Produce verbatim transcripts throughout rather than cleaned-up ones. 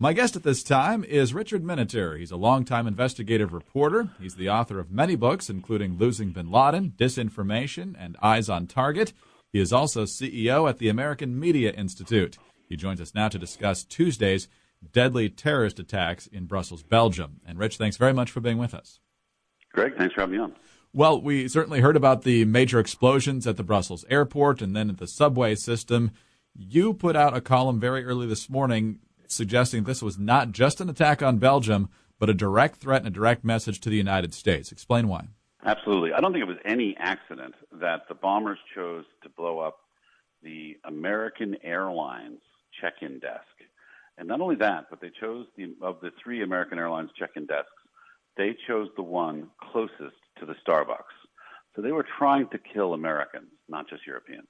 My guest at this time is Richard Miniter. He's a longtime investigative reporter. He's the author of many books, including Losing Bin Laden, Disinformation, and Eyes on Target. He is also C E O at the American Media Institute. He joins us now to discuss Tuesday's deadly terrorist attacks in Brussels, Belgium. And Rich, thanks very much for being with us. Greg, thanks for having me on. Well, we certainly heard about the major explosions at the Brussels airport and then at the subway system. You put out a column very early this morning suggesting this was not just an attack on Belgium, but a direct threat and a direct message to the United States. Explain why. Absolutely. I don't think it was any accident that the bombers chose to blow up the American Airlines check-in desk. And not only that, but they chose, the of the three American Airlines check-in desks, they chose the one closest to the Starbucks. So they were trying to kill Americans, not just Europeans.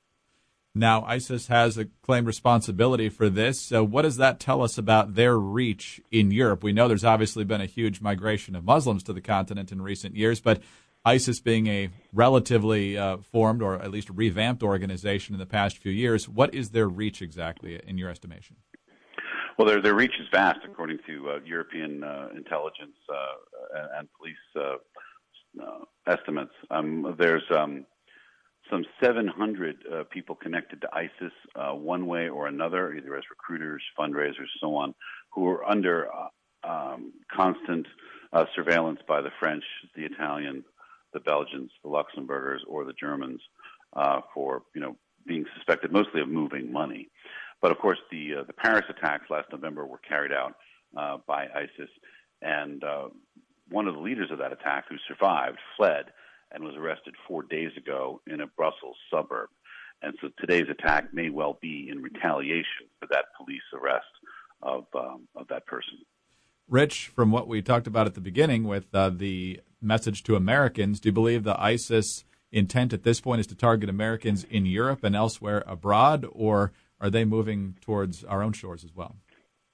Now, ISIS has a claimed responsibility for this. So what does that tell us about their reach in Europe? We know there's obviously been a huge migration of Muslims to the continent in recent years, but ISIS being a relatively uh, formed or at least revamped organization in the past few years, what is their reach exactly in your estimation? Well, their, their reach is vast, according to uh, European uh, intelligence uh, and, and police uh, uh, estimates. Um, there's um, some seven hundred uh, people connected to ISIS uh, one way or another, either as recruiters, fundraisers, so on, who are under uh, um, constant uh, surveillance by the French, the Italian, the Belgians, the Luxembourgers, or the Germans uh, for, you know, being suspected mostly of moving money. But of course, the uh, the Paris attacks last November were carried out uh, by ISIS, and uh, one of the leaders of that attack, who survived, fled and was arrested four days ago in a Brussels suburb. And so today's attack may well be in retaliation for that police arrest of um, of that person. Rich, from what we talked about at the beginning with uh, the message to Americans, do you believe the ISIS intent at this point is to target Americans in Europe and elsewhere abroad, or are they moving towards our own shores as well?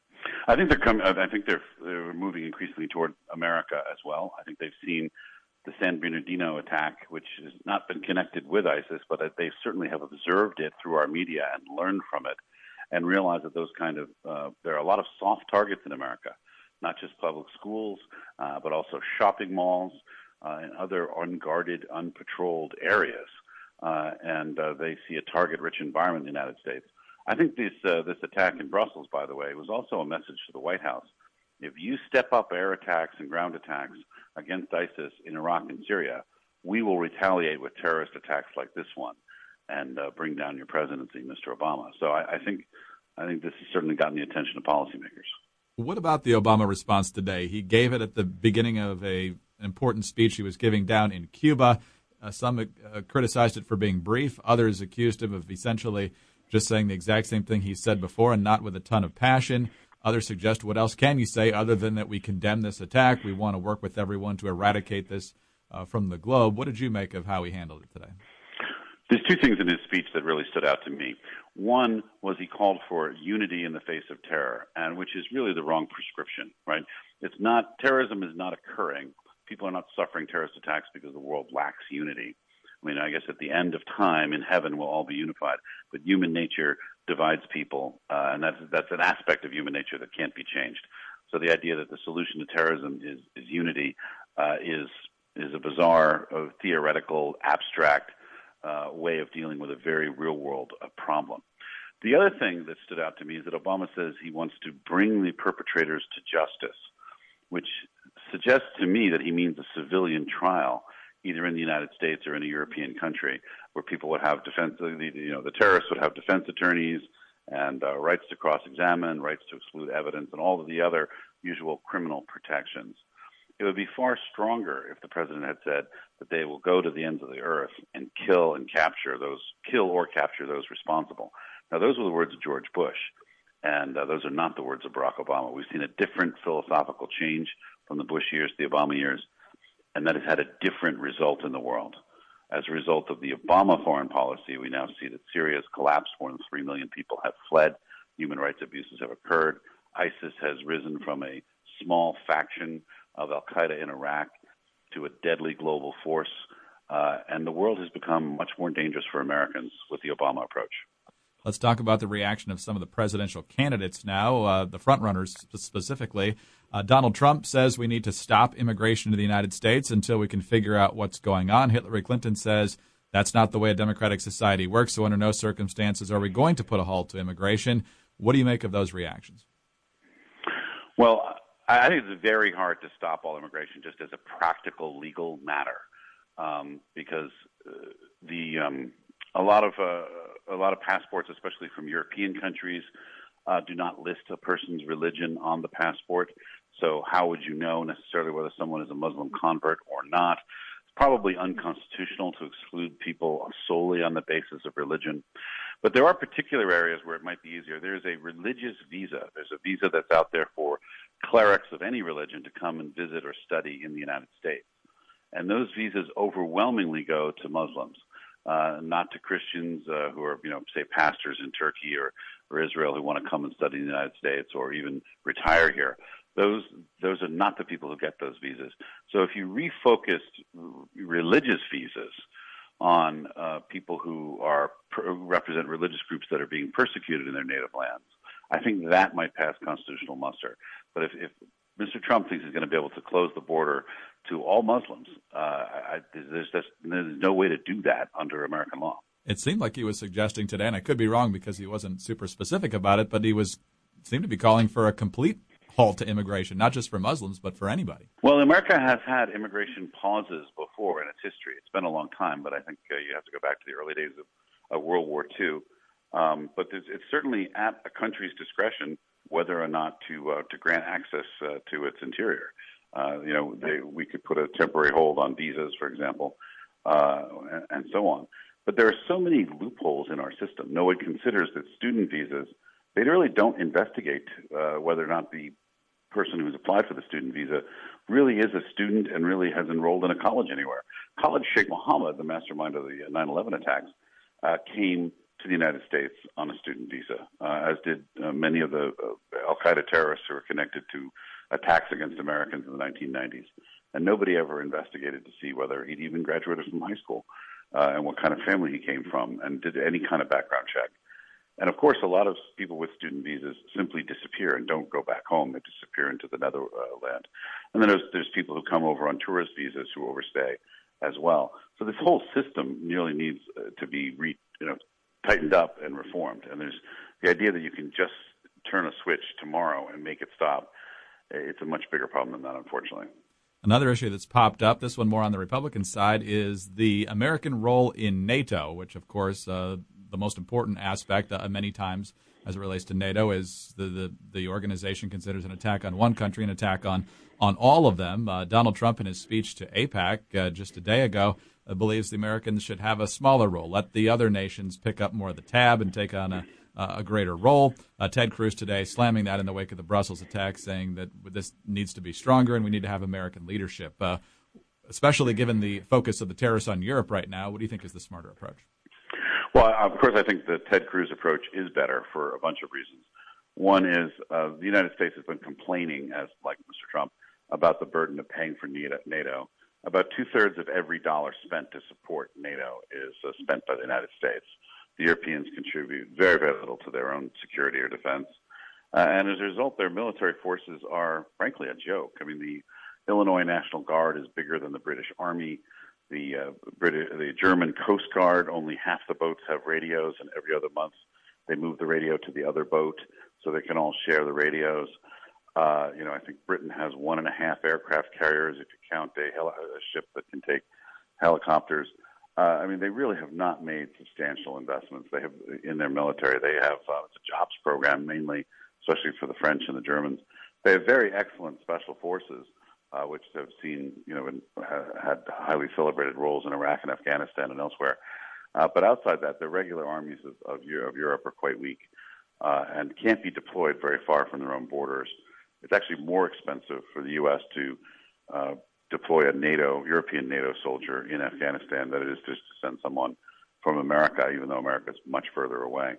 I think they're coming. I think they're they're moving increasingly toward America as well. I think they've seen the San Bernardino attack, which has not been connected with ISIS, but they certainly have observed it through our media and learned from it, and realized that those kind of uh, there are a lot of soft targets in America, not just public schools, uh, but also shopping malls uh, and other unguarded, unpatrolled areas, uh, and uh, they see a target-rich environment in the United States. I think this uh, this attack in Brussels, by the way, was also a message to the White House. If you step up air attacks and ground attacks against ISIS in Iraq and Syria, we will retaliate with terrorist attacks like this one and uh, bring down your presidency, Mister Obama. So I, I think I think this has certainly gotten the attention of policymakers. What about the Obama response today? He gave it at the beginning of a, an important speech he was giving down in Cuba. Uh, some uh, criticized it for being brief. Others accused him of essentially just saying the exact same thing he said before and not with a ton of passion. Others suggest, what else can you say other than that we condemn this attack? We want to work with everyone to eradicate this uh, from the globe. What did you make of how he handled it today? There's two things in his speech that really stood out to me. One was he called for unity in the face of terror, and which is really the wrong prescription, right? It's not, terrorism is not occurring. People are not suffering terrorist attacks because the world lacks unity. I mean, I guess at the end of time in heaven we'll all be unified, but human nature divides people, uh, and that's that's an aspect of human nature that can't be changed. So the idea that the solution to terrorism is is unity uh, is is a bizarre, uh, theoretical, abstract uh, way of dealing with a very real world uh, problem. The other thing that stood out to me is that Obama says he wants to bring the perpetrators to justice, which suggests to me that he means a civilian trial, either in the United States or in a European country, where people would have defense, you know, the terrorists would have defense attorneys and uh, rights to cross-examine, rights to exclude evidence, and all of the other usual criminal protections. It would be far stronger if the president had said that they will go to the ends of the earth and kill and capture those, kill or capture those responsible. Now, those were the words of George Bush, and uh, those are not the words of Barack Obama. We've seen a different philosophical change from the Bush years to the Obama years, and that has had a different result in the world. As a result of the Obama foreign policy, we now see that Syria has collapsed. More than three million people have fled. Human rights abuses have occurred. ISIS has risen from a small faction of al-Qaeda in Iraq to a deadly global force. Uh, and the world has become much more dangerous for Americans with the Obama approach. Let's talk about the reaction of some of the presidential candidates now, uh, the frontrunners specifically. Uh, Donald Trump says we need to stop immigration to the United States until we can figure out what's going on. Hillary Clinton says that's not the way a democratic society works, so under no circumstances are we going to put a halt to immigration. What do you make of those reactions? Well, I think it's very hard to stop all immigration just as a practical legal matter, um, because uh, the um, a lot of uh, a lot of passports, especially from European countries, uh, do not list a person's religion on the passport. So how would you know necessarily whether someone is a Muslim convert or not? It's probably unconstitutional to exclude people solely on the basis of religion. But there are particular areas where it might be easier. There's a religious visa. There's a visa that's out there for clerics of any religion to come and visit or study in the United States. And those visas overwhelmingly go to Muslims, uh, not to Christians uh, who are, you know, say pastors in Turkey or, or Israel who want to come and study in the United States or even retire here. Those those are not the people who get those visas. So if you refocused religious visas on uh, people who are who represent religious groups that are being persecuted in their native lands, I think that might pass constitutional muster. But if, if Mister Trump thinks he's going to be able to close the border to all Muslims, uh, I, there's, just, there's no way to do that under American law. It seemed like he was suggesting today, and I could be wrong because he wasn't super specific about it, but he was seemed to be calling for a complete halt to immigration, not just for Muslims, but for anybody. Well, America has had immigration pauses before in its history. It's been a long time, but I think uh, you have to go back to the early days of, of World War Two. Um, but it's certainly at a country's discretion whether or not to uh, to grant access uh, to its interior. Uh, you know, they, we could put a temporary hold on visas, for example, uh, and, and so on. But there are so many loopholes in our system. No one considers that student visas, they really don't investigate uh, whether or not the person who's applied for the student visa really is a student and really has enrolled in a college anywhere. Khalid Sheikh Mohammed, the mastermind of the nine eleven attacks, uh, came to the United States on a student visa, uh, as did uh, many of the uh, al-Qaeda terrorists who were connected to attacks against Americans in the nineteen nineties. And nobody ever investigated to see whether he'd even graduated from high school uh, and what kind of family he came from and did any kind of background check. And, of course, a lot of people with student visas simply disappear and don't go back home. They disappear into the Netherlands. And then there's, there's people who come over on tourist visas who overstay as well. So this whole system really needs uh, to be re, you know, tightened up and reformed. And there's the idea that you can just turn a switch tomorrow and make it stop. It's a much bigger problem than that, unfortunately. Another issue that's popped up, this one more on the Republican side, is the American role in NATO, which, of course, uh, the most important aspect uh, many times as it relates to NATO is the, the, the organization considers an attack on one country an attack on, on all of them. Uh, Donald Trump, in his speech to AIPAC uh, just a day ago, uh, believes the Americans should have a smaller role. Let the other nations pick up more of the tab and take on a, a greater role. Uh, Ted Cruz today slamming that in the wake of the Brussels attack, saying that this needs to be stronger and we need to have American leadership. Uh, especially given the focus of the terrorists on Europe right now, what do you think is the smarter approach? Well, of course, I think the Ted Cruz approach is better for a bunch of reasons. One is uh, the United States has been complaining, as like Mister Trump, about the burden of paying for NATO. About two-thirds of every dollar spent to support NATO is uh, spent by the United States. The Europeans contribute very, very little to their own security or defense. Uh, and as a result, their military forces are, frankly, a joke. I mean, the Illinois National Guard is bigger than the British Army. The uh, British, the German Coast Guard, only half the boats have radios, and every other month they move the radio to the other boat so they can all share the radios. Uh, you know, I think Britain has one and a half aircraft carriers if you count a, heli- a ship that can take helicopters. Uh, I mean, they really have not made substantial investments. They have in their military. They have uh, it's a jobs program mainly, especially for the French and the Germans. They have very excellent special forces, uh, which have seen, you know, in, uh, had highly celebrated roles in Iraq and Afghanistan and elsewhere. Uh, but outside that, the regular armies of, of, Europe, of Europe are quite weak uh, and can't be deployed very far from their own borders. It's actually more expensive for the U S to uh, deploy a NATO, European NATO soldier in Afghanistan than it is just to send someone from America, even though America is much further away.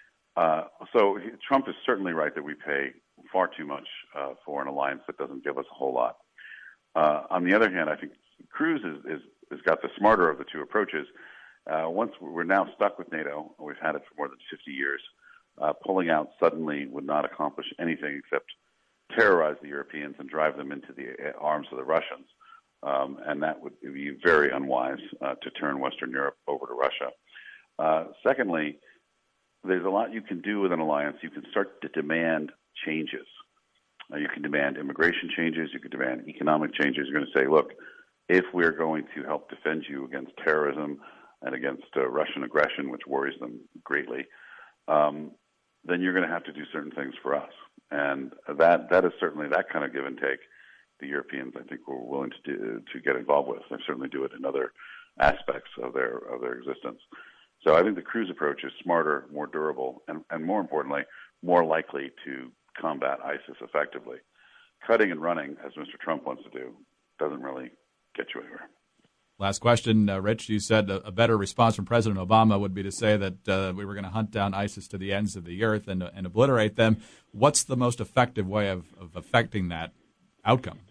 Uh, so he, Trump is certainly right that we pay far too much uh, for an alliance that doesn't give us a whole lot. Uh, on the other hand, I think Cruz is, is, has got the smarter of the two approaches. Uh, once we're now stuck with NATO, we've had it for more than fifty years, uh, pulling out suddenly would not accomplish anything except terrorize the Europeans and drive them into the arms of the Russians. Um, and that would be very unwise uh, to turn Western Europe over to Russia. Uh, secondly, there's a lot you can do with an alliance. You can start to demand changes. Uh, you can demand immigration changes. You can demand economic changes. You're going to say, look, if we're going to help defend you against terrorism and against uh, Russian aggression, which worries them greatly, um, then you're going to have to do certain things for us. And that that is certainly that kind of give and take the Europeans, I think, were willing to do, to get involved with. They certainly do it in other aspects of their of their existence. So I think the cruise approach is smarter, more durable, and, and more importantly, more likely to combat ISIS effectively. Cutting and running, as Mister Trump wants to do, doesn't really get you anywhere. Last question, uh, Rich. You said a, a better response from President Obama would be to say that uh, we were going to hunt down ISIS to the ends of the earth and, uh, and obliterate them. What's the most effective way of, of affecting that outcome?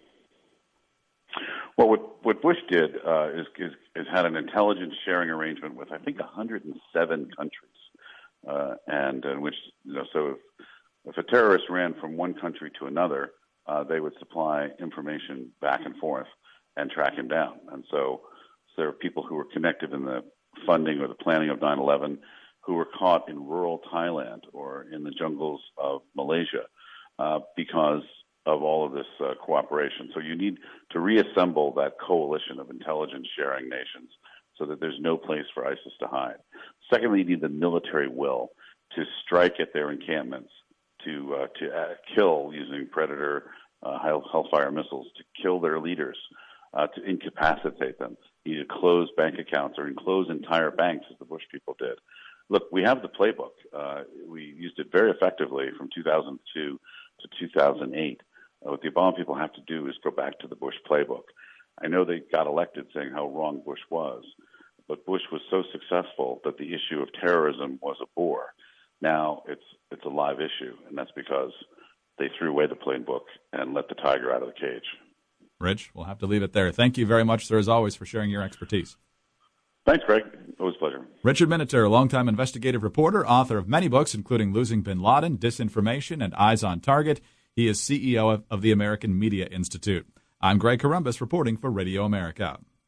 Well, what, what Bush did uh, is, is, is had an intelligence sharing arrangement with, I think, one hundred seven countries. Uh, and in which, you know, so if, if a terrorist ran from one country to another, uh, they would supply information back and forth and track him down. And so, so there are people who were connected in the funding or the planning of nine eleven who were caught in rural Thailand or in the jungles of Malaysia uh, because of all of this uh, cooperation. So you need to reassemble that coalition of intelligence sharing nations so that there's no place for ISIS to hide. Secondly, you need the military will to strike at their encampments, to uh, to uh, kill using Predator uh, Hellfire missiles, to kill their leaders, uh, to incapacitate them. You need to close bank accounts or close entire banks, as the Bush people did. Look, we have the playbook. Uh, we used it very effectively from two thousand two to two thousand eight. Uh, what the Obama people have to do is go back to the Bush playbook. I know they got elected saying how wrong Bush was, but Bush was so successful that the issue of terrorism was a bore. Now it's it's a live issue, and that's because they threw away the playbook and let the tiger out of the cage. Rich, we'll have to leave it there. Thank you very much, sir, as always, for sharing your expertise. Thanks, Greg. Always a pleasure. Richard Miniter, longtime investigative reporter, author of many books, including Losing Bin Laden, Disinformation, and Eyes on Target. He is C E O of, of the American Media Institute. I'm Greg Corombos, reporting for Radio America.